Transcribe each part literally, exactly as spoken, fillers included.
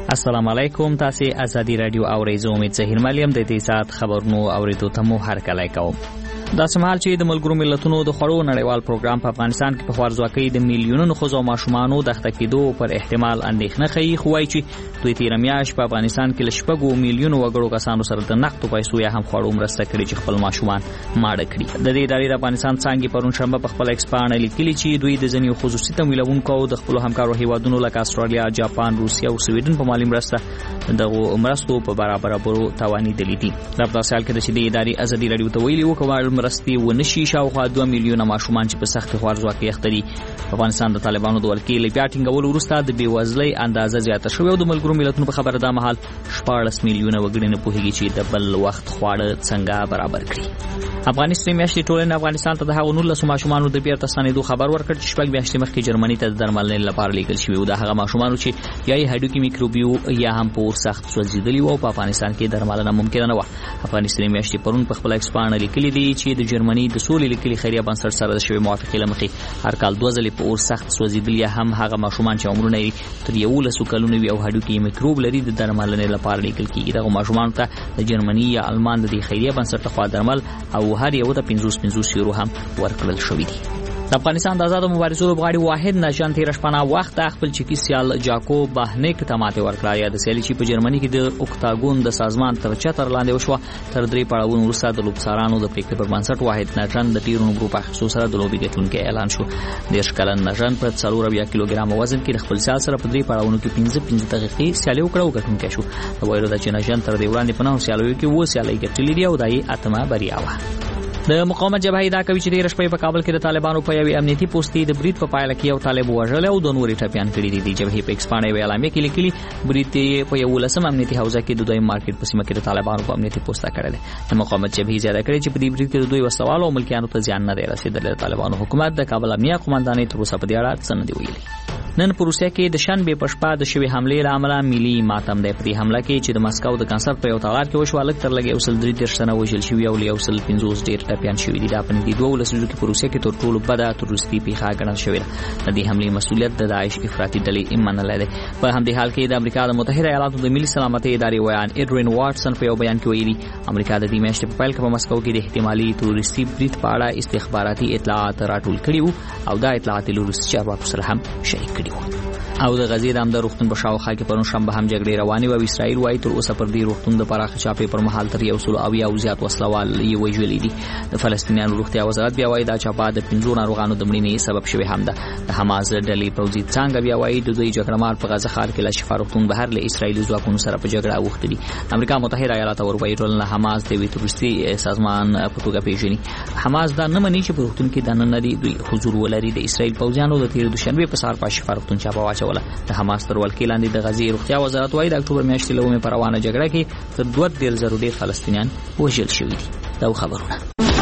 السلام علیکم. تاسو ازادي رادیو اورئ. زه امید زهیر ملیم د دې سات خبرونو اوریدو ته مو هرکلی کوم. دا سمحال چې د ملګرو ملتونو د خړو نړیوال پروګرام په افغانستان کې په خوارځواکۍ د میلیونونو ښځو او ماشومانو د اخته کېدو پر احتمال اندېښنه ښیي، خو وایي چې دوی تېره میاشت په افغانستان کې له شپږو میلیونو وګړو کسانو سره د نقدو پیسو یا هم خوړو مرسته کړې چې خپل ماشومان ماړه کړي. د دې ادارې د افغانستان څانګې پرون شنبه په خپل ایکس پاڼه لیکلي چې دوی د ځینو خصوصي تمویلونکو د خپلو همکارو هیوادونو لکه استرالیا، جاپان، روسیه او سویډن په مالي مرسته دغه مرستو په برابرولو توانیدلي دي. د داسې حال کې د دې ادارې ازادي رادیو ته ویلي وو چې مرستې ونشي شاوخوا دوه میلیونه ماشومان چې په سخت خوارځواکۍ اخته دي. افغانستان د طالبانو د ولکې له بیا ټینګولو وروسته د بېوزلۍ اندازه زیاته شوې او د ملګرو ملتونو په خبره دا مهال شپاړس میلیونه وګړي نه پوهېږي چې د بل وخت خواړه څنګه برابر کړي. افغانستان میاشتې ټولنې افغانستان ته د هغو نولسو ماشومانو د بیرته ستنېدو خبر ورکړ چې شپږ میاشتې مخکې جرمني ته د درملنې لپاره لیږل شوي وو. د هغه ماشومانو چې یا یې هډوکي میکروبي وو یا هم په اور سخت سوځېدلي وو او په افغانستان کې درملنه ممکنه نه وه. افغانستان میاشتې پرون په خپل ایکس پاڼه لیکلي دي چې د جرمني د سولې لیکلي خیریه بنسټ سره د شوې موافقې له مخې هر کال دوه ځلې په اور سخت سوځېدل یا هم هغه ماشومان چې عمرونه یې تر یولسو کلونو وي او هډوکي یې میکروب لري د درملنې لپاره لیږل کېږي. دغو ماشومانو ته د جرمني یا المان د دې خیریه بنسټ لخوا درمل او هر یو ته پنځوس پنځوس یورو هم ورکړل شوي دي. د افغانستان د آزادو مبارزو لوبغاړي واحد نشان تېره شپه وخت خپل چکی سیال جاکو باهنیک ته ماتې ورکړه. یا د سیالي چې په جرمني کې د اوکتاګون د سازمان تر چتر لاندې وشوه تر درې پړاوونو وروسته د لوبسارانو د پریکړې پر بنسټ واحد نشان د ټیرونو ګروپ اخیستو سره د لوبې ګټونکی اعلان شو. دېرش کلن نشان په څلور اویا کیلوګرامه وزن کې د خپل سیال سره په درې پړاوونو کې پنځه پنځه دقیقې سیالي وکړه او ګټونکی شو. د وایرو د چې نشان تر دې وړاندې په نهو سیالیو کې اووه سیالۍ ګټلې دي او دا یې اتمه بریا وه. د مقاومت جبهه دا کوي چې د رشپې په کابل کې د طالبانو په یوې امنیتي پوسټي د بریټ په پایله کې یو طالب وژل او د نورې ټپیان کړي دي. د جبهې په ایکسپانډ یو اعلامیه کې لیکلي بریټ په یو لسم امنیتي حوزه کې د دویم مارکیټ په سیمه کې د طالبانو په امنیتي پوسټه کړل. د مقاومت جبهې زیاته کړي چې په دې بریټ کې د دوی وسوالو او ملکیانو ته زیان نه دی رسیدلی. طالبانو حکومت د کابل امنیه قومندانۍ تر اوسه په دې اړه څه نه دی ویلي. نن په روسیه کې د شنبې په شپه د شوې حملې له امله ملي ماتم دی. په دې حمله کې چې د مسکو د کنسرت په یو تالار کې وشوه لږ تر لږه یو سل درې دېرش تنه وژل شوي او یو سل پنځوس ډېر ټپیان شوي دي. دا په نږدې دوه لسیزو کې په روسیه کې تر ټولو بده تروریستي پیښه ګڼل شوې ده. د دې حملې مسؤلیت د داعش افراطي ډلې منلی دی. په همدې حال کې د امریکا د متحده ایالاتو د ملي سلامتۍ ادارې ویان ایډوین واټسن په یو بیان کې ویلي امریکا د دې میاشتې په پیل کې په مسکو کې د احتمالي تروریستي بریټ په اړه استخباراتي اطلاعات راټول کړي وو او دا اطلاعات له روسي چارواکو سره هم شریک کړي وو. او د غزې د عمده روغتون په شاوخوا کې پرون شنبه هم جګړې روانې وې او اسرائیل وايي تر اوسه پر دې روغتون د پراخه چاپې پر مهال تر یو سل اویا او زیات وسلوال یې وژلي دي. د فلسطینیانو روغتیا وزارت بیا وايي دا چاپه د پنځو ناروغانو د مړینې سبب شوې هم ده. د حماس ډلې پوځي څانګه بیا وايي د دوی جګړهمار په غزه ښار کې له شفا روغتون بهر له اسرائیلي ځواکونو سره په جګړه اوښتي دي. امریکا متحده ایالات اروپایي ټولنه حماس د تروریستي سازمان په توګه پیژني. حماس دا نه مني چې په روغتون کې دننه لري دوی حضور ولري. د اسرائیل پوځیانو د تیر دوشنبه په سهار په شفا روغتون چاپه واچوله. د حماس تر ولکې لاندې د غزې روغتیا وزارت وايي د اکتوبر میاشتې له اومه پر روانه جګړه کې تر دوه دېرش زره ډېر فلسطینیان وژل شوي دي. دا خبرونه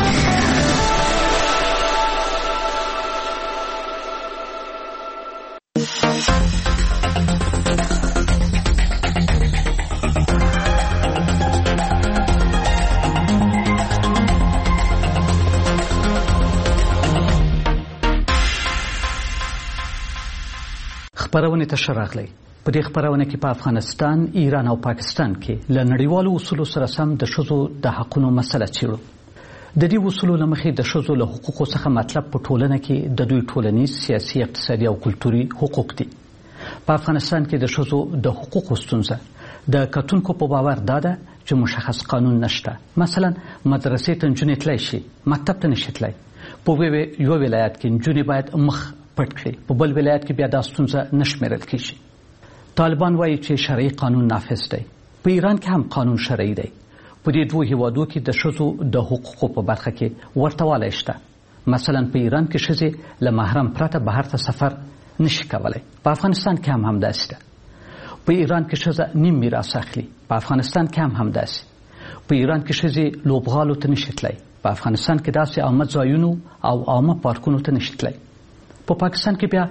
خبرونه ته شراغلی. په دې خبرونه کې په افغانستان، ایران او پاکستان کې له نړیوالو اصولو سره سم د ښځو د حقونو مسله څیړو. د دې اصولو له مخې د ښځو له حقوقو څخه مطلب په ټولنه کې د دوی ټولنیز، سیاسي، اقتصادي او کلتوري حقوق دي. په افغانستان کې د ښځو د حقوقو ستونزه د کتونکو په باور دا ده چې مشخص قانون نشته. مثلا مدرسې ته نجونې تللی شي، مکتب ته نشي تللی. په یو ولایت کې نجونې باید مخ پټ کړي، په بل ولایت کې بیا دا ستونزه نه شمیرل کېږي. طالبان وایي چې شرعي قانون نافذ دی. په ایران کې هم قانون شرعي دی. په دې دوه هیوادو کې د ښځو د حقوقو په برخه کې ورته والی شته. مثلا په ایران کې ښځې له محرم پرته بهر ته سفر نشي کولی. په افغانستان کې هم همداسې ده. په ایران کې ښځه نیم میراث اخلي. په افغانستان کې هم همداسې. په ایران کې ښځې لوبغالو ته نشي تللی. په افغانستان کې داسې عامه ځایونو او عامه پارکونو ته نشي تللی. په پاکستان کې بیا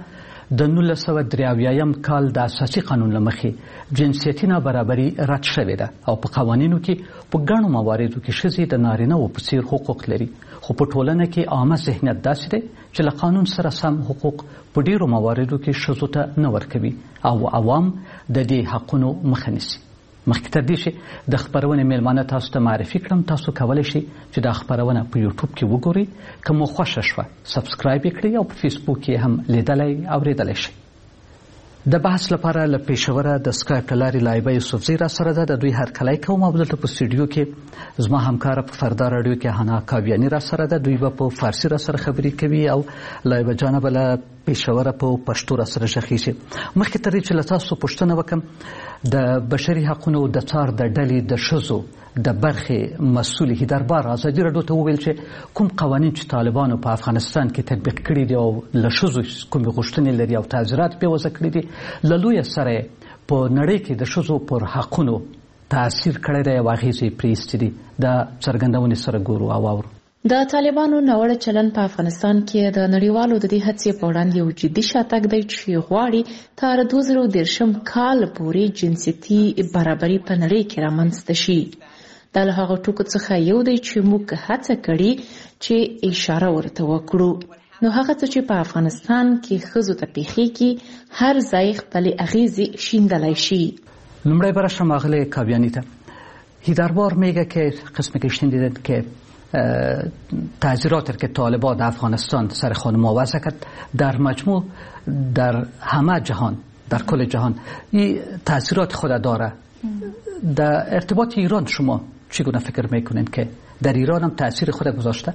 د نولس سوه درې اویایم کال د اساسي قانون له مخې جنسیتي نابرابري رد شوې ده او په قوانینو کې په ګڼو مواردو کې ښځې د نارینه‌وو په څیر حقوق لري، خو په ټولنه کې عامه ذهنیت داسې دی چې له قانون سره سم حقوق په ډیرو مواردو کې ښځو ته نه ورکوي او عوام د دې حقونو مخه نیسي. مخکې تر دې چې د خپرونې میلمانه تاسو ته معرفي کړم، تاسو کولی شئ چې دا خپرونه په یوټیوب کې وګورئ. که مو خوښه شوه سبسکرایب یې کړئ او په فیسبوک کې هم لیدلی اورېدلی شئ. د بحث لپاره له پېښوره د سکایپ له لارې لایبه یوسفزۍ را سره ده. د دوی هرکلی کوم او دلته په سټوډیو کې زما همکاره په فردا راډیو کې حنا کاویاني را سره ده. دوی به په فارسي را سره خبرې کوي او لایبه جانه به له پېښوره په پښتو را سره غږیږي. مخکې تر دې چې له تاسو پوښتنه وکړم، د بشري حقونو د څار د ډلې د ښځو د برخې مسؤل هیدربار ازادي راډیو ته وویل چې کوم قوانین چې طالبانو په افغانستان کې تطبیق کړي دي او له ښځو کومې غوښتنې لري او تعزیرات پرې وضع کړي دي، له لویه سره په نړۍ کې د ښځو پر حقونو تاثیر کړی دی او اغېزې یې پرې ایستې دي. د څرګندونې سره ګورو او اورو. د طالبانو ناوړه چلن په افغانستان کې د نړیوالو د دې هڅې په وړاندې یو جدي شاتګ دی چې غواړي تر دوه زره دېرشم کال پورې جنسیتي برابري په نړۍ کې رامنځته شي. دا له هغه ټکو څخه یو دی چې موږ هڅه کړې چې اشاره ورته وکړو. نو هغه څه چې په افغانستان کې ښځو ته پیښیږي هر ځای خپلې اغیزې شیندلی شي. لومړی به راشم آقای کاویانی ته. هیدربار میگه که قسمی که شنیدید که تعزیراتی که طالبان در افغانستان سر خانم‌ها وضع کرد در مجموع در همه جهان، در کل جهان این تاثیرات خود داره. در ارتباط ایران شما چگونه فکر میکنید که در ایران هم تاثیر خود گذاشته؟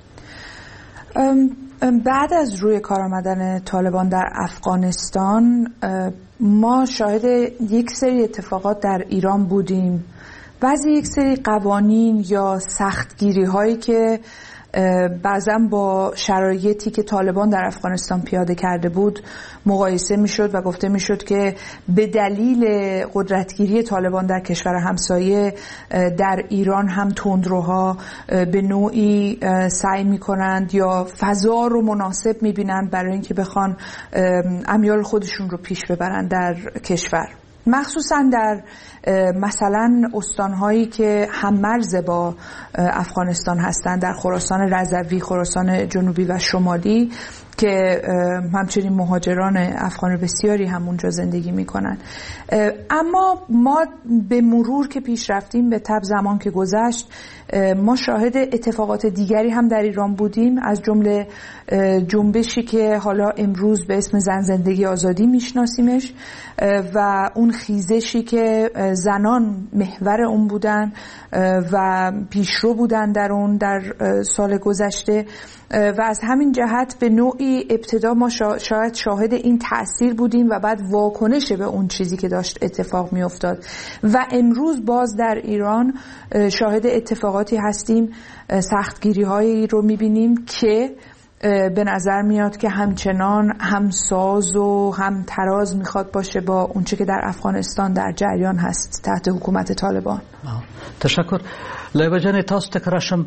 بعد از روی کار آمدن طالبان در افغانستان ما شاهد یک سری اتفاقات در ایران بودیم. بعضی یک سری قوانین یا سختگیری هایی که بعضا با شرایطی که طالبان در افغانستان پیاده کرده بود مقایسه میشد و گفته میشد که به دلیل قدرتگیری طالبان در کشور همسایه در ایران هم تندروها به نوعی سعی میکنند یا فضا رو مناسب میبینند برای اینکه بخوان امیال خودشون رو پیش ببرند در کشور، مخصوصا در مثلا استانهایی که هممرز با افغانستان هستند، در خراسان رضوی، خراسان جنوبی و شمالی که همچنین مهاجران افغان بسیاری هم اونجا زندگی میکنن. اما ما به مرور که پیش رفتیم، به تبع زمان که گذشت، ما شاهد اتفاقات دیگری هم در ایران بودیم، از جمله جنبشی که حالا امروز به اسم زن زندگی آزادی میشناسیمش و اون خیزشی که زنان محور اون بودن و پیشرو بودن در اون در سال گذشته و از همین جهت به نوعی ابتدا ما شاید شاهد این تأثیر بودیم و بعد واکنش به اون چیزی که داشت اتفاق می افتاد و امروز باز در ایران شاهد اتفاقاتی هستیم، سختگیری هایی رو می بینیم که به نظر میاد که همچنان همساز و هم تراز میخواد باشه با اونچه که در افغانستان در جریان هست تحت حکومت طالبان. تشکر. لایبه جان تاسو ته کراشم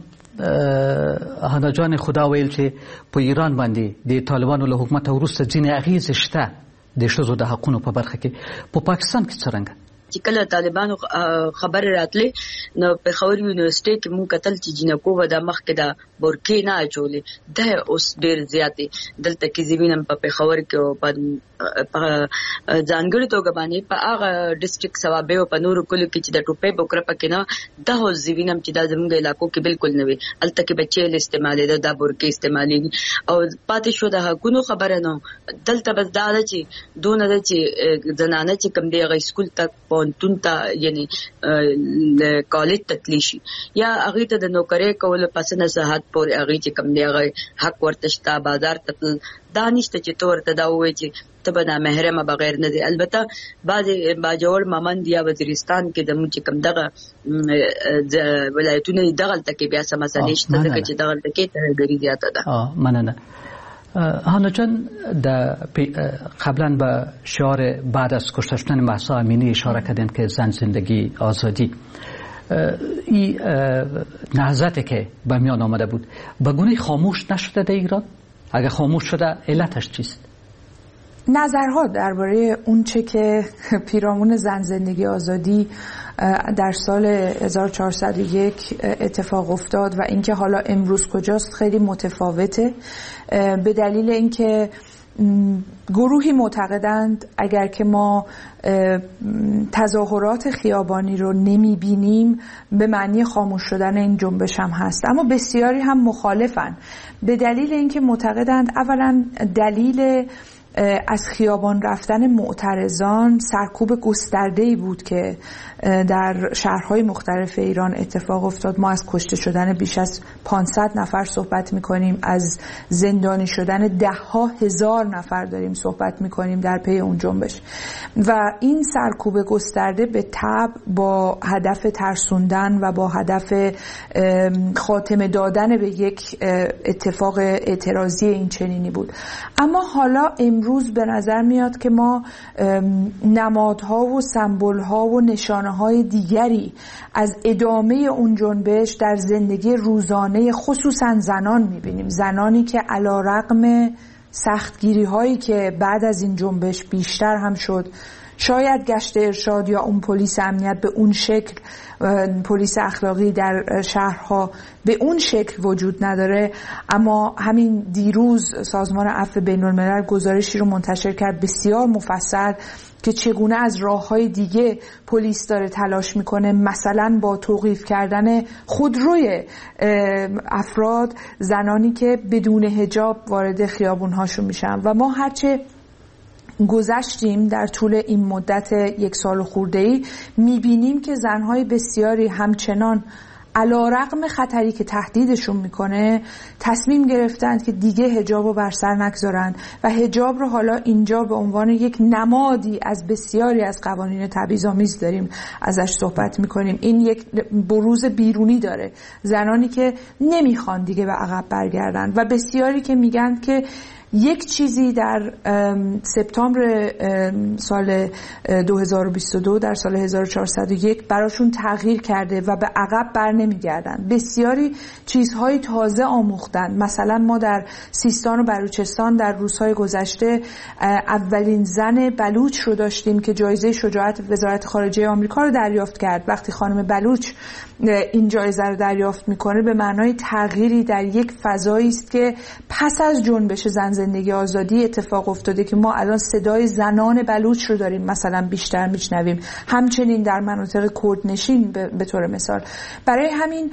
هانا جان خدا ویل چې په ایران باندې د طالبانو له حکومت وروسته ځینې اغیزې شته د ښځو د حقونو په برخه کې. په پاکستان کې څرنګه چې کله طالبانو خبر راتلې نو په خور یونیورسيټي کې مونږ کتل چې جنکو و د مخ کې د بورکې نه اچولې د اوس ډېر زیاتې دلته کې زوینم په خور کې او په ځانګړي توګه باندې په هغه ډیسټریکټ سوابه او په نورو کلو کې چې د ټوپې بوکره پکې نه د هو زوینم چې د زموږ علاقو کې بالکل نه وي، الته کې بچي له استعمالې د بورکې استعمالي او پاتې شو د حقونو خبره نه دلته بس دا چې دون د چې زنانه چې کم دی غي سکول تک پونتون ته یعنی کالج تتلی شي یا هغه ته د نوکری کول پس نه صحت پورې هغه چې کم دی هغه حق ورته شته، بازار ته دانشته چې تور ته دا وایي چې تبه نه محرمه بغیر نه دی. البته بعض باجوړ مامند یا وزیرستان کې د موږ کم دغه ولایتونه دغه تکي بیا سم مسلې شته چې دغه تکي ته غری زیاته ده. اه مننه. هانا جان قبلا به شعار بعد از کشته شدن مهسا امینی اشاره کردن که زن زندگی آزادی، این نهضتی که به میان آمده بود به گونه خاموش نشده در ایران؟ اگر خاموش شده علتش چیست؟ نظرها درباره اون چه که پیرامون زن زندگی آزادی در سال هزار و چهارصد و یک اتفاق افتاد و اینکه حالا امروز کجاست خیلی متفاوته، به دلیل اینکه گروهی معتقدند اگر که ما تظاهرات خیابانی رو نمی بینیم به معنی خاموش شدن این جنبش هم هست، اما بسیاری هم مخالفن به دلیل اینکه معتقدند اولا دلیل از خیابان رفتن معترضان سرکوب گسترده‌ای بود که در شهرهای مختلف ایران اتفاق افتاد. ما از کشته شدن بیش از پانصد نفر صحبت می‌کنیم، از زندانی شدن ده ها هزار نفر داریم صحبت می‌کنیم در پی اون جنبش و این سرکوب گسترده به تبع با هدف ترسوندن و با هدف خاتمه دادن به یک اتفاق اعتراضی این چنینی بود. اما حالا امروز به نظر میاد که ما نمادها و سمبول‌ها و نشانه‌های دیگری از ادامه اون جنبش در زندگی روزانه خصوصا زنان می‌بینیم، زنانی که علی‌رغم سختگیری‌هایی که بعد از این جنبش بیشتر هم شد، شاید گشت ارشاد یا اون پلیس امنیت به اون شکل، پلیس اخلاقی در شهرها به اون شکل وجود نداره، اما همین دیروز سازمان عفو بین‌الملل گزارشی رو منتشر کرد بسیار مفصل که چگونه از راه‌های دیگه پلیس داره تلاش میکنه، مثلا با توقیف کردن خودروی افراد، زنانی که بدون حجاب وارد خیابون‌هاشون میشن. و ما هرچه گذشتیم در طول این مدت یک سال خورده‌ای میبینیم که زنهای بسیاری همچنان علی‌رغم خطری که تهدیدشون میکنه تصمیم گرفتند که دیگه حجاب رو بر سر نگذارن و حجاب رو حالا اینجا به عنوان یک نمادی از بسیاری از قوانین تبعیض‌آمیز داریم ازش صحبت میکنیم. این یک بروز بیرونی داره، زنانی که نمیخوان دیگه به عقب برگردن و بسیاری که میگن که یک چیزی در سپتامبر سال دو هزار و بیست و دو در سال هزار و چهارصد و یک براشون تغییر کرده و به عقب بر نمیگردن. بسیاری چیزهای تازه آموختن. مثلا ما در سیستان و بلوچستان در روزهای گذشته اولین زن بلوچ رو داشتیم که جایزه شجاعت وزارت خارجه آمریکا رو دریافت کرد. وقتی خانم بلوچ این جایزه رو دریافت میکنه به معنای تغییری در یک فضایی است که پس از جنبش زن زندگی آزادی اتفاق افتاده که ما الان صدای زنان بلوچ رو داریم مثلا بیشتر میشنویم، همچنین در مناطق کردنشین به طور مثال. برای همین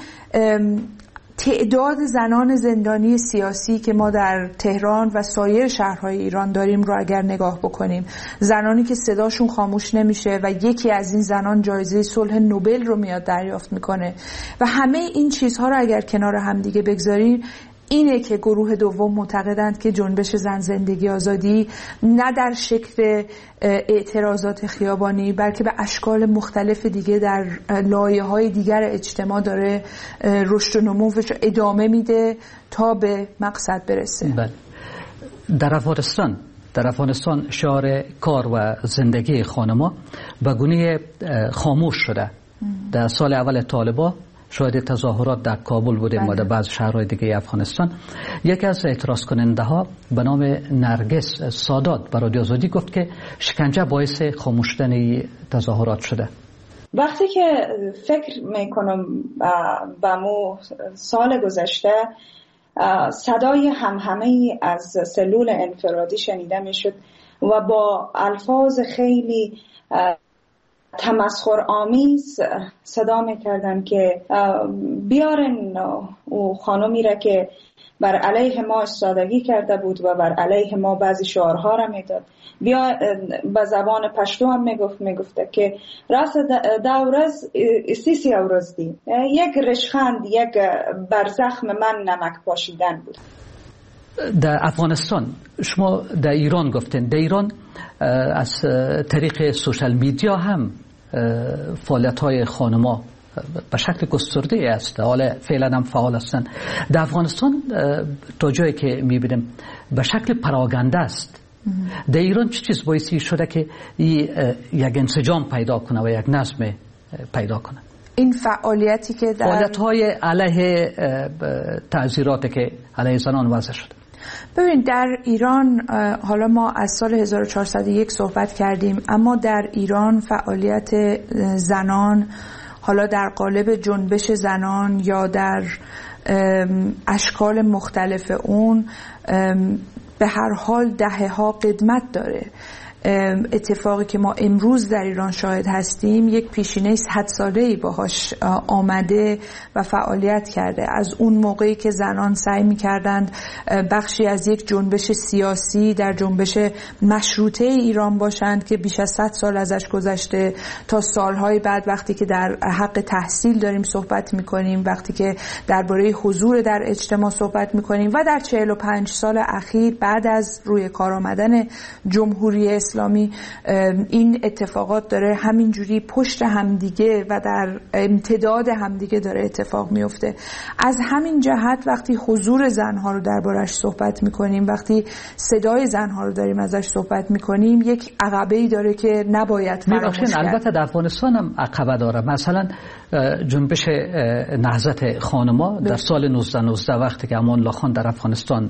تعداد زنان زندانی سیاسی که ما در تهران و سایر شهرهای ایران داریم رو اگر نگاه بکنیم، زنانی که صداشون خاموش نمیشه و یکی از این زنان جایزه صلح نوبل رو میاد دریافت میکنه و همه این چیزها رو اگر کنار هم دیگه بگذاریم، اینه که گروه دوم معتقدند که جنبش زن زندگی آزادی نه در شکل اعتراضات خیابانی بلکه به اشکال مختلف دیگه در لایه‌های دیگر اجتماع داره رشد و نموش ادامه میده تا به مقصد برسه. بله. در افغانستان در افغانستان شعار کار و زندگی خانما به گونه خاموش شده. در سال اول طالبان شاید تظاهرات در کابل بودیم و در بعض شهرهای دیگه افغانستان. یکی از اعتراض کننده ها به نام نرگس سادات به رادیو آزادی گفت که شکنجه باعث خاموش شدن تظاهرات شده. وقتی که فکر میکنم به مو سال گذشته صدای همهمه از سلول انفرادی شنیده میشد و با الفاظ خیلی تمسخر آمیز صدا میکردن که بیارن او خانمی را که بر علیه ما استادگی کرده بود و بر علیه ما بعضی شعارها را میداد، بیا به زبان پشتو هم میگفت میگفته که راست دورز سیسی اورز دی یک رشخند یک برزخم من نمک پاشیدن بود. در افغانستان شما در ایران گفتین، در ایران از طریق سوشال میدیا هم فعالیت‌های خانم‌ها به شکل گسترده است، حالا فعلا هم فعال هستند. در افغانستان تا جایی که می‌بینیم به شکل پراگنده است. در ایران چه چیز باعثی شده که یک انسجام پیدا کنه و یک نظم پیدا کنه؟ این فعالیتی که در فعالیت‌های علیه تعزیراتی که علیه زنان وضع شده. ببین در ایران حالا ما از سال هزار و چهارصد و یک صحبت کردیم، اما در ایران فعالیت زنان حالا در قالب جنبش زنان یا در اشکال مختلف اون به هر حال دهه ها قدمت داره. اتفاقی که ما امروز در ایران شاهد هستیم یک پیشینه صد ساله‌ای باهاش آمده و فعالیت کرده. از اون موقعی که زنان سعی می‌کردند بخشی از یک جنبش سیاسی در جنبش مشروطه ایران باشند که بیش از صد سال ازش گذشته، تا سالهای بعد وقتی که در حق تحصیل داریم صحبت می‌کنیم، وقتی که درباره حضور در اجتماع صحبت می‌کنیم و در چهل و پنج سال اخیر بعد از روی کار آمدن جمهوری اسلامی این اتفاقات داره همینجوری پشت همدیگه و در امتداد همدیگه داره اتفاق میفته. از همین جهت وقتی حضور زنها رو دربارش صحبت میکنیم، وقتی صدای زنها رو داریم ازش صحبت میکنیم، یک عقبه‌ای داره که نباید فراموش کرد. البته در افغانستان هم عقبه داره. مثلا جنبش نهضت خانما در سال نوزده نوزده وقتی که امان الله خان در افغانستان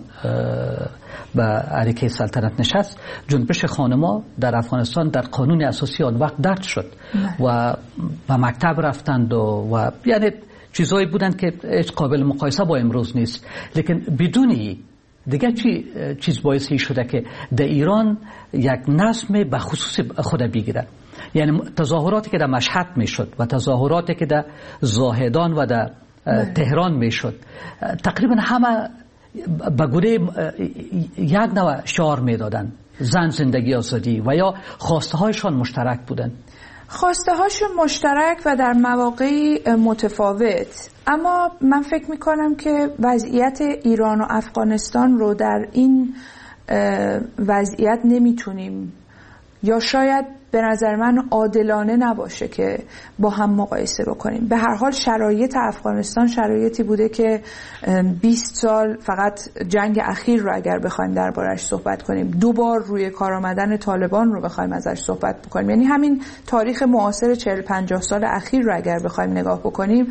به عریکه سلطنت نشست، جنبش خانما در افغانستان در قانون اساسی آن وقت درج شد و به مکتب رفتند و, و یعنی چیزایی بودند که هیچ قابل مقایسه با امروز نیست. لیکن بدونی دیگه چی چیز باعثی شده که در ایران یک نظم به خصوص خود بگیره. یعنی تظاهراتی که در مشهد میشد و تظاهراتی که در زاهدان و در تهران میشد تقریبا همه به گونه یک نوع شعار میدادن، زن زندگی آزادی، و یا خواسته هایشان مشترک بودن. خواسته هاشون مشترک و در مواقعی متفاوت. اما من فکر میکنم که وضعیت ایران و افغانستان رو در این وضعیت نمیتونیم، یا شاید به نظر من عادلانه نباشه که با هم مقایسه بکنیم. به هر حال شرایط افغانستان شرایطی بوده که بیست سال، فقط جنگ اخیر رو اگر بخوایم دربارش صحبت کنیم، دو بار روی کار آمدن طالبان رو بخوایم ازش صحبت بکنیم، یعنی همین تاریخ معاصر چهل پنجاه سال اخیر رو اگر بخوایم نگاه بکنیم،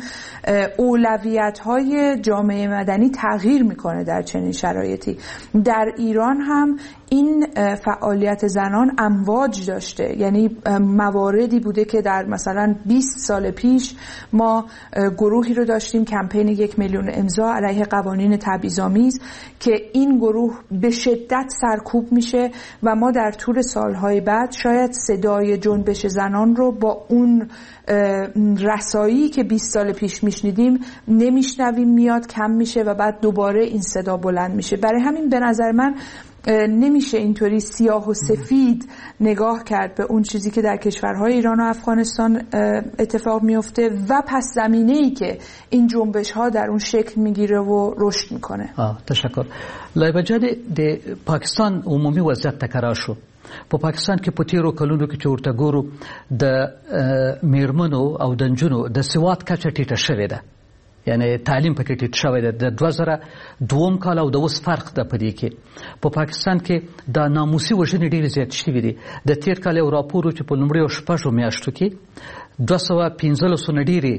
اولویت‌های جامعه مدنی تغییر میکنه در چنین شرایطی. در ایران هم این فعالیت زنان امواج داشته، یعنی مواردی بوده که در مثلا بیست سال پیش ما گروهی رو داشتیم، کمپین یک میلیون امضا علیه قوانین تبعیض‌آمیز، که این گروه به شدت سرکوب میشه و ما در طول سالهای بعد شاید صدای جنبش زنان رو با اون رسایی که بیست سال پیش میشنیدیم نمیشنویم، میاد کم میشه و بعد دوباره این صدا بلند میشه. برای همین به نظر من نمیشه اینطوری سیاه و سفید نگاه کرد به اون چیزی که در کشورهای ایران و افغانستان اتفاق میفته و پس زمینه‌ای که این جنبش ها در اون شکل میگیره و رشد میکنه. آه تشکر. لایبجاد د پاکستان عمومی وضعیت تکرار شو. په پاکستان کې په تیرو کلونو کې چې ورته ګورو د میرمنو او د نجونو د سواد کچه ټیټه شوې ده، یعنی تعلیم پکې ټیټ شوی دی. د دوه زره دوم کال او د اوس فرق ده په دې کې. په پاکستان کې د ناموسي وژنې ډېرې زیات شوي دي. د تیر کال یو راپور چې په لومړیو شپږو میاشتو کې دوه سوه پنځلسو نه ډېرې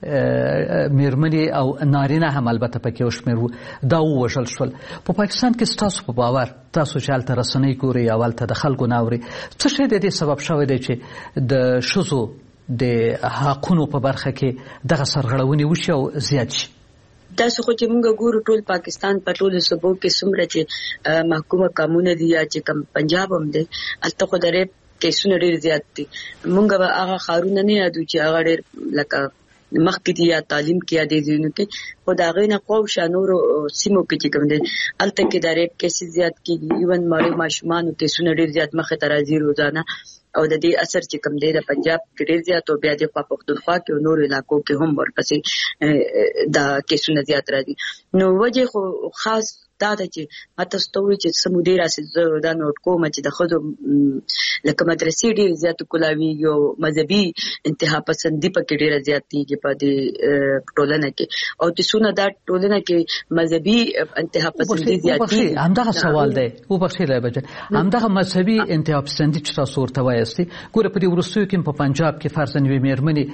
میرمنې او نارینه هم البته پکې یو شمېر وو دا ووژل شول. په پاکستان کې ستاسو په باور، تاسو چې هلته رسنۍ ګورئ او هلته د خلکو نه اورئ، څه شی د دې سبب شوی دی چې د ښځو د حقونو په برخه کې دغه سرغړونې وشي او زیات شي؟ تاسو خو چې موږ ګورو ټول پاکستان په ټولو صوبو کې څومره چې محکومه قانون دي یا چې کم پنجاب هم دی، هلته خو د ریپ کیسونه ډېر زیات دي. موږ به هغه ښارونه نه یادو چې هغه ډېر لکه مخکې دي یا تعلیم کې یا دې ځایونو کې، خو د هغې نه خواوشا نورو سیمو کې چې کوم دی هلته کې د ریپ کیسې زیات کېږي. ایون مړو ماشومانو کیسونه ډېر زیات مخې ته راځي روزانه، او د دې اثر چې کوم دی د پنجاب کې ډېر زیات او بیا د خوا پښتونخوا کې او نورو علاقو کې هم ورپسې دا کیسونه زیات راځي. نو وجه خو خاص دا ده چې ماته ستوي چې سمودي راسي دا نوٹ کوم چې د خود لکه مدرسې ډېر زیات کولاوي او مذهبي انتها پسندي پکې ډېر زیات دي په دې ټولنه کې، او چې څونه دا ټولنه کې مذهبي انتها پسندي زیات دي. همدغه سوال دی او بخښي لایبجه، همدغه مذهبي انتها پسندي چې تاسو ورته وایستي، ګوره په دې وروستیو کې په پنجاب کې فرضاً یوې میرمنې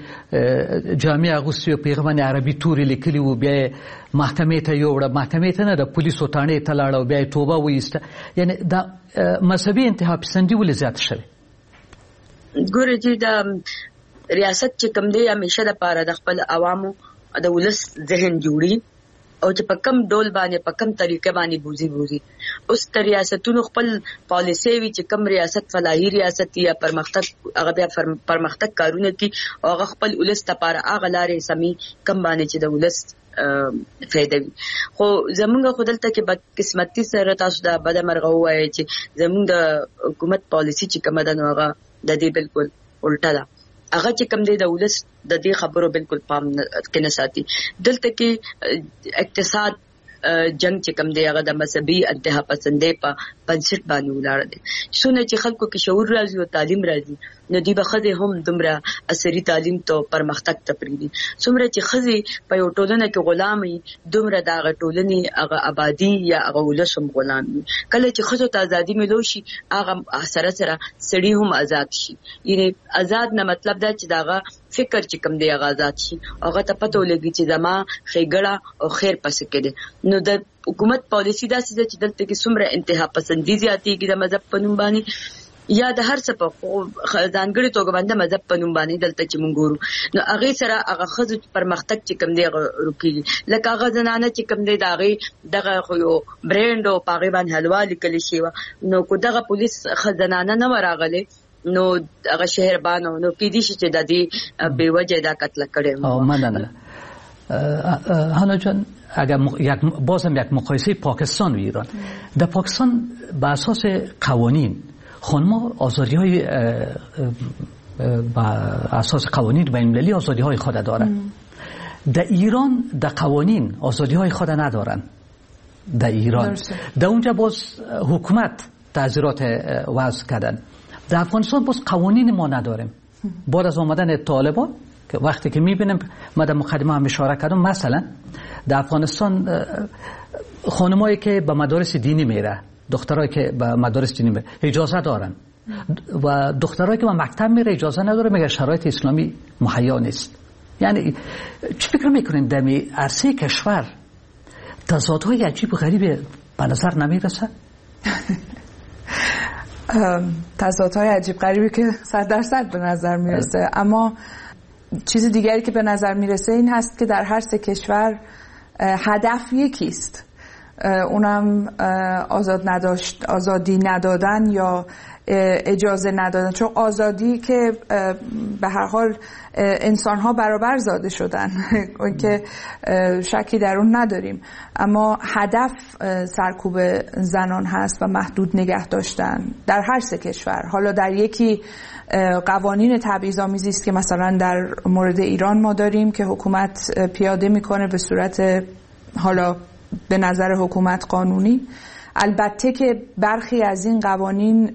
جامع اغوستې او پیغمبر عربي تورې لیکلي وو، بیا محکمې ته یوړه، محکمې ته نه د پولیسو بوتانې ته لاړ او بیا یې توبه وایسته. یعنی دا مذهبي انتها پسندي ولې زیاته شوې؟ ګوره چې د ریاست چې کوم دی همیشه دپاره د خپل عوامو د ولس ذهن جوړي او چې په کم ډول باندې په کم طریقه باندې بوزي بوزي. اوس د ریاستونو خپل پالیسي وي چې کم ریاست فلاحي ریاست یا پرمختګ هغه بیا پرمختګ کارونه کوي او هغه خپل ولس دپاره هغه لارې سمي کم باندې چې د ولس فائدہ وي. خو زمونږ خو دلته کې بدقسمتي سره تاسو دا بده مرغه ووایئ چې زمونږ د حکومت پالیسي چې کومه ده نو هغه د دې بالکل الټه ده. هغه چې کوم دی د ولس د دې خبرو بالکل پام کې نه ساتي. دلته کې اقتصاد جنگ چې کوم دی هغه د مذهبي انتها پسندۍ په بنسټ باندې ولاړ دی. څونه چې خلکو کې شعور راځي او تعلیم راځي نو دوی به ښځې هم دومره عصري تعلیم ته پرمختګ ته پرېږدي. څومره چې ښځې په یو ټولنه کې غلام وي دومره د هغه ټولنې هغه آبادي یا هغه ولس هم غلام وي. کله چې ښځو ته ازادي میلو شي هغه سره سره سړي هم آزاد شي. یعنې آزاد نه مطلب دا چې د هغه فکر چې کوم دی هغه آزاد شي هغه ته پته ولګي چې زما ښېګړه او خیر پسې کې دی. نو د حکومت پالیسي داسې ده چې دلته کې څومره انتها پسندي زیاتېږي د مذهب په نوم باندې یا د هر څه په ځانګړې توګه باندې مذهب په نوم باندې دلته چې موږ ګورو نو هغې سره هغه ښځو پرمختګ چې کوم دی هغه روکېږي. لکه هغه زنانه چې کوم دی د هغې دغه خو یو برینډ او په هغې باندې حلوا لیکلې شوې وه نو که دغه پولیس زنانه نه وه راغلی نو هغه شهربان نو کېدای شي چې د دې بې وجه دا قتله کړی و. مننه. هانا جان اگر یک بازم یک مقایسه پاکستان و ایران در پاکستان به اساس قوانین خانم‌ها آزادی‌های با اساس قوانین بین‌المللی آزادی‌های خود دارند. در ایران در قوانین آزادی‌های خود ندارند. در ایران در اونجا باز حکومت تعزیرات وضع کردن. در افغانستان باز قوانین ما نداریم. بعد از آمدن طالبان که وقتی که می‌بینیم ما در مقدمه هم اشاره کردم مثلا در افغانستان خانمایی که به مدارس دینی میره دخترایی که به مدارس دینی میره اجازه دارن و دخترایی که به مکتب میره اجازه نداره مگر شرایط اسلامی مهیا نیست. یعنی چی فکر میکنین در عرصه کشور تضادهای عجیب و غریب به نظر نمیرسه؟ تضادهای عجیب غریبی که صد درصد به نظر میرسه، اما چیز دیگری که به نظر میرسه این هست که در هر سه کشور هدف یکیست، اونم آزاد نداشت آزادی ندادن یا اجازه ندادن. چون آزادی که به هر حال انسان‌ها برابر زاده شدن که شکی در اون نداریم، اما هدف سرکوب زنان هست و محدود نگه داشتن در هر سه کشور. حالا در یکی قوانین تبعیض‌آمیزی است که مثلا در مورد ایران ما داریم که حکومت پیاده میکنه به صورت حالا به نظر حکومت قانونی. البته که برخی از این قوانین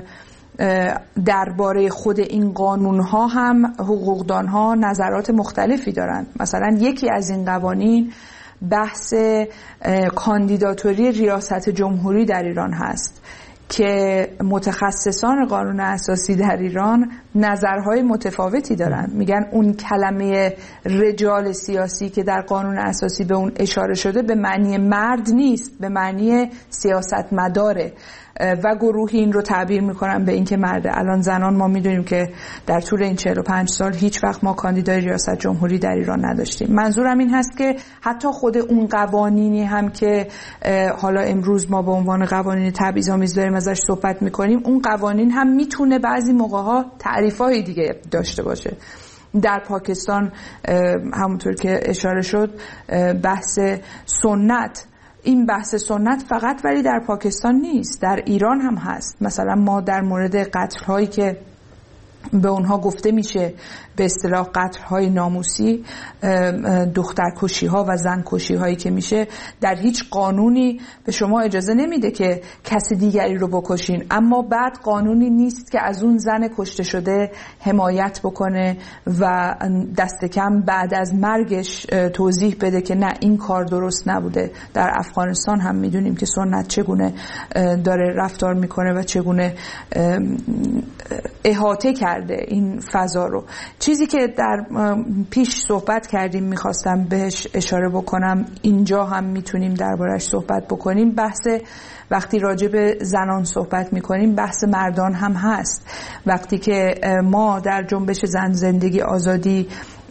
درباره خود این قانون‌ها هم حقوقدان‌ها نظرات مختلفی دارند. مثلا یکی از این قوانین بحث کاندیداتوری ریاست جمهوری در ایران هست که متخصصان قانون اساسی در ایران نظرهای متفاوتی دارن. میگن اون کلمه رجال سیاسی که در قانون اساسی به اون اشاره شده به معنی مرد نیست، به معنی سیاستمداره و گروهی این رو تعبیر میکنن به این که مرده. الان زنان ما میدونیم که در طول این چهل و پنج سال هیچ وقت ما کاندیدای ریاست جمهوری در ایران نداشتیم. منظورم این هست که حتی خود اون قوانینی هم که حالا امروز ما به عنوان قوانین تبعیض‌آمیز داریم ازش صحبت میکنیم، اون قوانین هم میتونه بعضی موقع‌ها تعریف‌های دیگه داشته باشه. در پاکستان همونطور که اشاره شد بحث سنت، این بحث سنت فقط ولی در پاکستان نیست، در ایران هم هست. مثلا ما در مورد قتل هایی که به اونها گفته میشه به اصطلاح قتل های ناموسی، دخترکشی ها و زن کشی هایی که میشه، در هیچ قانونی به شما اجازه نمیده که کسی دیگری رو بکشین، اما بعد قانونی نیست که از اون زن کشته شده حمایت بکنه و دست کم بعد از مرگش توضیح بده که نه این کار درست نبوده. در افغانستان هم میدونیم که سنت چگونه داره رفتار میکنه و چگونه احاطه کرده کرده این فضا رو. چیزی که در پیش صحبت کردیم میخواستم بهش اشاره بکنم، اینجا هم میتونیم دربارش صحبت بکنیم، بحث وقتی راجع به زنان صحبت میکنیم بحث مردان هم هست. وقتی که ما در جنبش زن زندگی آزادی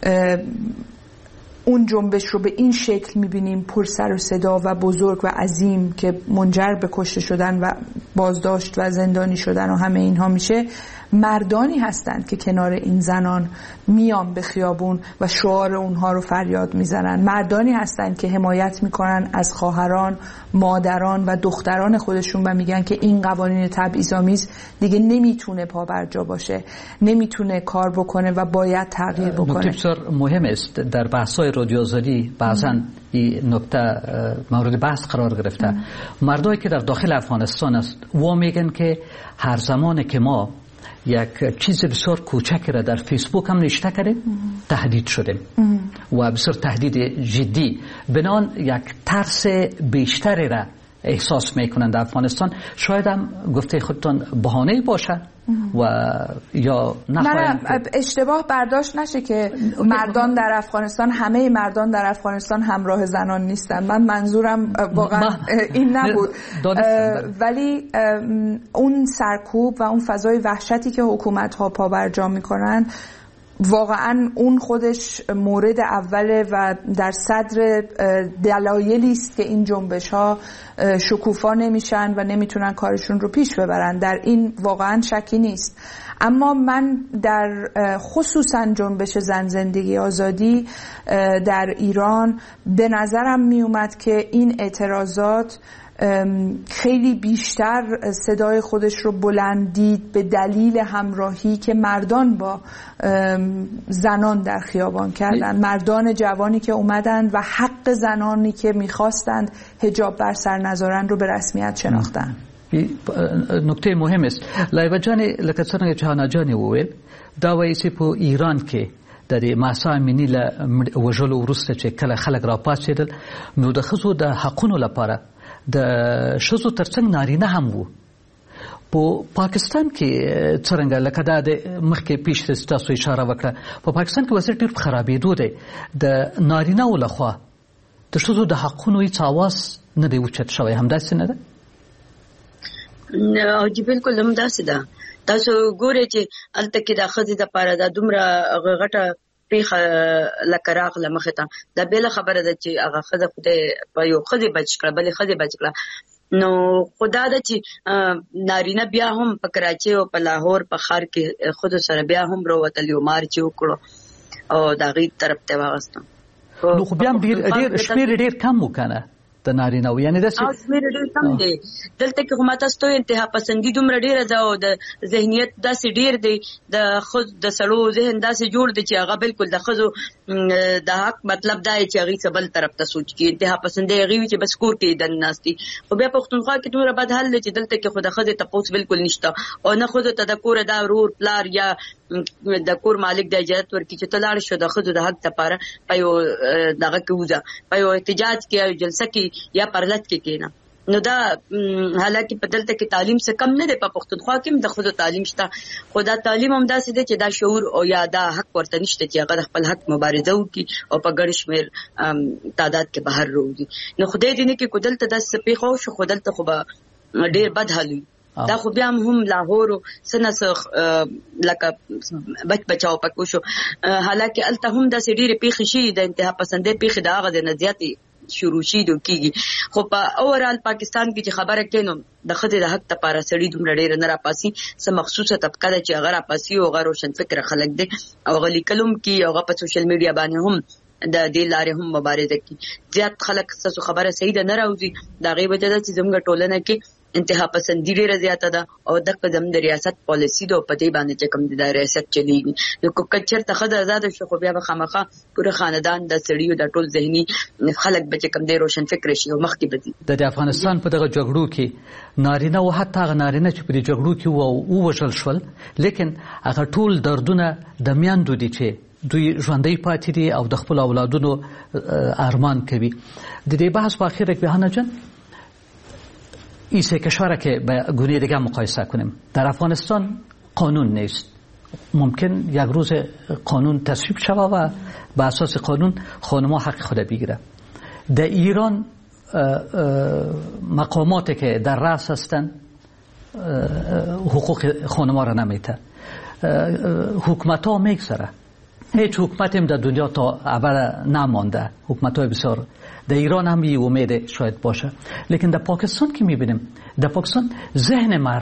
اون جنبش رو به این شکل میبینیم، پر سر و صدا و بزرگ و عظیم که منجر به کشته شدن و بازداشت و زندانی شدن و همه اینها میشه، مردانی هستند که کنار این زنان میان به خیابون و شعار اونها رو فریاد میزنن. مردانی هستند که حمایت میکنن از خواهران، مادران و دختران خودشون و میگن که این قوانین تبعیض‌آمیز دیگه نمیتونه پابرجا باشه، نمیتونه کار بکنه و باید تغییر بکنه. نکته بسیار مهم است در بحث‌های رادیو آزادی بعضاً این نکته مورد بحث قرار گرفته. مردایی که در داخل افغانستان است و میگن که هر زمانی که ما یک چیز بسیار کوچکی را در فیسبوک هم نشته کردیم تهدید شدیم و بسیار تهدید جدی، بنان یک ترس بیشتری را احساس میکنند در افغانستان. شاید هم گفته خودتان بهانه باشه و یا نه اشتباه برداشت نشه که مردان در افغانستان، همه مردان در افغانستان همراه زنان نیستن. من منظورم واقعا این نبود، ولی اون سرکوب و اون فضای وحشتی که حکومت ها پابرجا میکنن واقعا اون خودش مورد اوله و در صدر دلایلی است که این جنبش ها شکوفا نمیشن و نمیتونن کارشون رو پیش ببرن. در این واقعا شکی نیست. اما من در خصوصا جنبش زن زندگی آزادی در ایران به نظرم می اومد که این اعتراضات خیلی بیشتر صدای خودش رو بلندید به دلیل همراهی که مردان با زنان در خیابان کردن، مردان جوانی که اومدن و حق زنانی که میخواستند حجاب بر سر نذارن رو به رسمیت شناختن. نکته مهم است. لایبه جانی لکه څنګه چې هانا جانی وویل دا وایي چې په ایران کې د ماسا امینی له وژلو وروسته چې کله خلک راپاڅېدل نو د ښځو د حقونو لپاره د ښځو ترڅنګ نارینه هم وو. په پاکستان کې څرنګه لکه دا د مخکې پیش تاسو اشاره وکړه، په پاکستان کې وضعیت ډېر په خرابېدو دی. د نارینه‌و لخوا د ښځو د حقونو هېڅ اواز نه دی اوچت شوی، همداسې نه ده؟ او جی بالکل همداسې ده. تاسو ګورئ چې هلته کې د ښځې دپاره دا دومره غټه پیښه لکه راغله مخې ته، دا بېله خبره ده چې هغه ښځه خدای په یو ښځې بچ کړه، بلې ښځې بچ کړه. نو خدا ده چې نارینه بیا هم په کراچۍ او په لاهور په ښار کې ښځو سره بیا هم راوتل، یو مارچ یې وکړو او د هغې طرف ته واغستم. نو خو بیا هم ډېر شمېر ډېر کم و که نه د نارینه‌و، یعنې داسې شمېر ډېر کم دی. دلته کې خو ما تاسو ته انتها پسندي دومره ډېره ده او د ذهنیت داسې ډېر دی، د ښځو د سړو ذهن داسې جوړ دی چې هغه بالکل د ښځو د حق مطلب دا دی چې هغې څه بل طرف ته سوچ کړي. انتها پسندۍ هغې وي چې بس کور کې دن ناست دي. خو بیا پښتونخوا کې دومره بد حال دی چې دلته کې خو د ښځې تپوس بالکل نشته او نه ښځو ته د کوره دا ورور پلار یا د کور مالک د اجازت ورکړي چې ته لاړ شو د ښځو د حق دپاره په یو دغه کې وځه، په یو احتجاج کې یا جلسه کې یا پرلط کې کېنه. نو دا حالانکه په دلته کې تعلیم څه کم نه دی، په پښتونخوا کې هم د ښځو تعلیم شته، خو دا تعلیم هم داسې دی چې دا شعور او یا دا حق ورته نشته چې هغه د خپل حق مبارزه وکړي او په ګڼ شمېر تعداد کې بهر راوځي. نو خدای دې نه کړي که دلته داسې پېښه وشو، خو دلته خو به ډېر بد حال وي. دا خو بیا هم لاهور او څه نه څه لکه بچ بچاو پکې وشو، حالانکه هلته هم داسې ډېرې پېښې شوي د انتها پسندۍ پېښې د هغه ځای نه زیاتې شروع شي دو کیږي. خو په اورال پاکستان کې چې خبره کینو د ښځې د حق لپاره سړي دومره ډېره نه راپاسي، څه مخصوصه طبقه ده چې هغه راپاسي او هغه روشن فکره خلک دی او هغه لیکلو هم کوي او هغه په سوشل میډیا باندې هم د دې لارې هم مبارزه کوي. زیات خلک ستاسو خبره صحیح ده نه راوځي، د هغې وجه ده چې زموږ ټولنه کې انتها پسندي ډېره زیاته ده او دغه زموږ د ریاست پالیسي ده او په دې باندې چې کوم د ریاست چلېږي. نو که چېرته ښځه ازاده شو خو بیا به خامخا پوره خاندان د سړیو د ټول ذهني خلک به چې کوم دی روشن فکره شي او مخکې به ځي. د افغانستان په دغه جګړو کې نارینه او حتی هغه نارینه چې په دې جګړو کې ووژل شول، لیکن هغه ټول دردونه د میندو دي چې دوی ژوندۍ پاتې دي او د خپل اولادونو ارمان کوي. د دې بحث په اخیر کې بهانه جان این سه کشور که به گونه دیگه مقایسه کنیم، در افغانستان قانون نیست، ممکن یک روز قانون تصویب شود و بر اساس قانون خانم‌ها حق خود بگیره. در ایران مقاماتی که در رأس هستند حقوق خانم‌ها را نمیته. حکومت ها میگذره. هیچ حکومتی هم در دنیا تا ابد نمانده. حکومت های بسیار در ایران هم یه امید شاید باشه، لیکن در پاکستان که میبینیم، در پاکستان ذهن